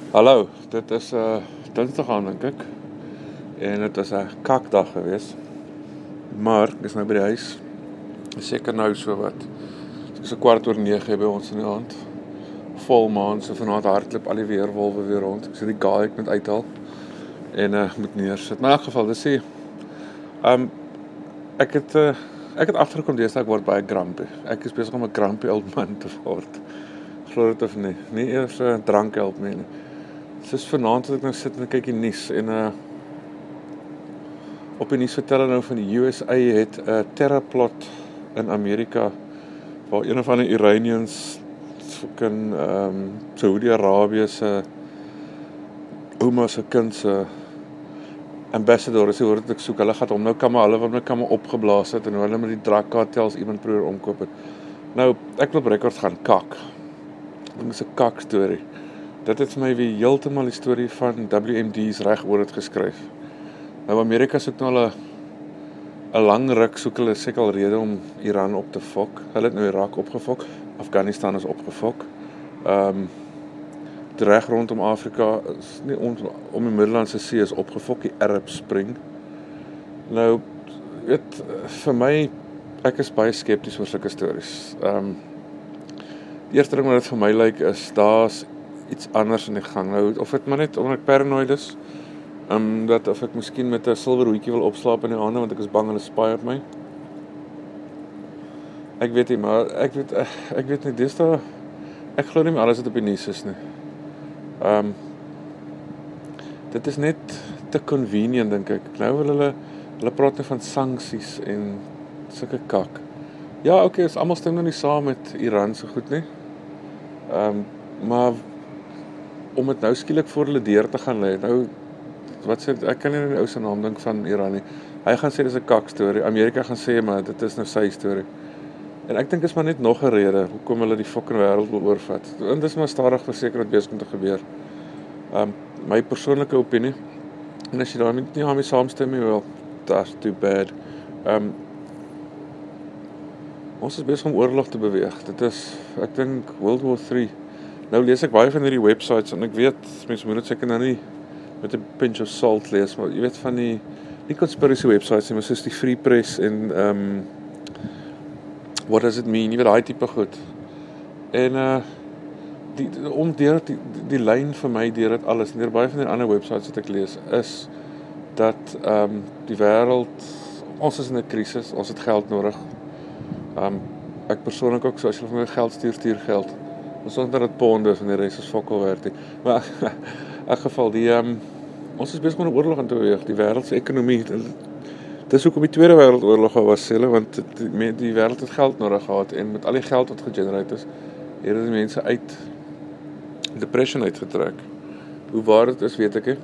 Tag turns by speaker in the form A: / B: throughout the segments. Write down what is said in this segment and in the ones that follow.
A: Hallo, dit is Dinsdag aan dink ek. En dit was 'n kakdag geweest. Maar ek is nou by die huis. Seker nou so wat. Dit is 8:15 by ons in die aand. Volmaan, so vanaand hardloop al die weerwolwe weer rond. Ek sê die gaai ek moet uithaal en moet neersit. Maar in elk geval, dis sê ek het agtergekom deesdae ek word baie grumpy. Ek is besig om 'n grumpy old man te word. Glo dit of nie. Nie eers drank help my nie. Soos vanaand het ek nou sit en kyk die nuus en op die nuus vertel nou van die USA het 'n terrorplot in Amerika waar een of ander Iranians fucking Saudi-Arabië se ouma se kind se ambassador is, hoor dit ek soek, hulle gaan hom nou hulle wat my kamme opgeblaas het en hulle met die drug cartels iemand probeer omkoop het. Nou, ek wil op rekord gaan kak. Dit is 'n kak storie. Dit het vir my weer heeltemal die storie van WMD's reg oor het geskryf. Nou Amerika soek nou al 'n lang ruk soek hulle seker al rede om Iran op te fok. Hulle het nou Irak opgefok, Afghanistan is opgefok. Reg rondom Afrika is nie om die Middellandse See is opgefok, die Arab Spring. Nou, weet vir my ek is baie skepties oor sulke stories. Die eerste ding wat dit vir my lyk is daar's iets anders in die gang. Nou, of dit maar net omdat ek paranoid is, dat of ek miskien met 'n silwer hoedjie wil opslaap in die aande want ek is bang hulle spy op my. Ek weet nie, maar ek weet nie dis daar ek glo nie meer alles wat op die nuus is nie. Dit is net te convenient dink ek. Nou wil hulle praat nou van sanksies en sulke kak. Ja, okay, is almal stem nou nie saam met Iran so goed nie. Maar om dit nou skielik voor hulle deur te gaan lê. Nou wat sê ek kan nie die ou se naam dink van Iran nie. Hy gaan sê dis 'n kak storie. Amerika gaan sê maar dit is nou sy storie. En ek dink is maar net nog 'n rede hoekom hulle die fucking wêreld wil oorvat. En dis maar stadig verseker wat besig om te gebeur. My persoonlike opinie. En as jy daarmee nie daarmee saamstem nie, wel, that's too bad. Ons is besig om oorlog te beweeg. Dit is, ek dink World War 3. Nou lees ek baie van hierdie websites en ek weet mense moet dit seker nou nie met 'n pinch of salt lees, maar jy weet van die conspiracy websites, maar soos die Free Press en what does it mean? Jy weet daai tipe goed. En die lyn vir my deur dit alles en deur baie van die ander websites wat ek lees is dat die wêreld, ons is in 'n krisis, ons het geld nodig. Ek persoonlik ook, so as jy vir my geld stuur geld. Ons sê dat dit ponde is en die res is fokol werd nie. Maar in elk geval ons is besig om 'n oorlog aan te beweeg, die wêreld se ekonomie. Dis hoekom die Tweede Wêreldoorlog was, want die wêreld het geld nodig gehad en met al die geld wat gegenereer is, het die mense uit depression uitgetrek. Hoe waar dit is, weet ek nie.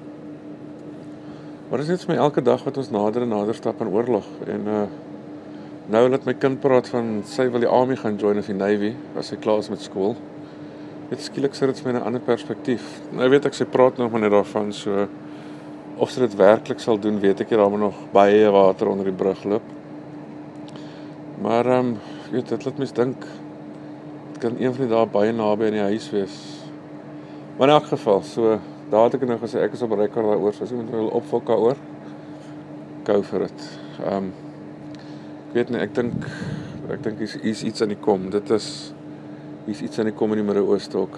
A: Maar dit is net vir my elke dag wat ons nader en nader stap aan oorlog. En nou laat my kind praat van sy wil die army gaan join of die navy as sy klaar is met skool. Dit skielik sit dit vir my 'n ander perspektief. Nou weet ek sy praat nog maar net daarvan, so of sy dit werklik sal doen, weet ek nie, daar moet nog baie water onder die brug loop. Maar weet dit laat mens dink dit kan een van die dae baie naby in die huis wees. Maar in elk geval, so daar het ek nou gesê ek is op rekord daaroor, so as iemand wil opvolk daaroor, go for it. Ek weet nie, ek dink hier's iets aan die kom. Hier's iets aan die kom in die Midde-Ooste ook.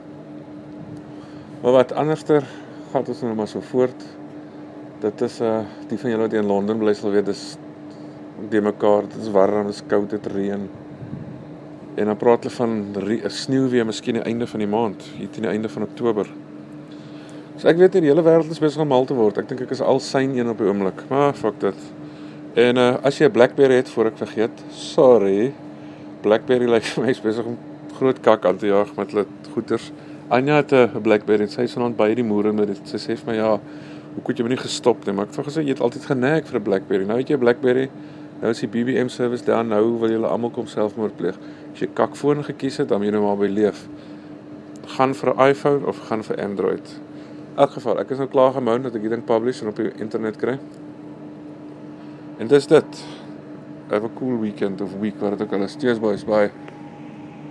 A: Maar wat anderster gaan ons nou maar so voort. Dit is die van julle wat in Londen bly sal weet, dis die mekaar, dit is warm, dit is koud, dit reën. En dan praat hulle van sneeu weer miskien aan die einde van die maand, hier teen die einde van Oktober. So ek weet nie, die hele wêreld is besig om mal te word. Ek dink ek is al syn een op die oomblik. Maar fuck dit. En as jy 'n BlackBerry het, voor ek vergeet, sorry, BlackBerry lyk vir my is besig om groot kak aan te jaag met hulle goeters. Anja het 'n BlackBerry en sy is vanaand by die moere met dit. Sy sê vir my, ja, hoekom het jy my nie gestop nie? Maar ek het gesê jy het altyd geneig vir 'n BlackBerry. Nou het jy 'n BlackBerry. Nou is die BBM service daar, nou wil julle almal kom selfmoord pleeg. As jy kakfoon gekies het, dan moet jy nou maar by leef. Gaan vir 'n iPhone of gaan vir Android. In elk geval, ek is nou klaar gemount dat ek hierdie ding publish en op die internet kry. En dis dit. Have a cool weekend of week, wat het ook al is. Cheers boys, bye.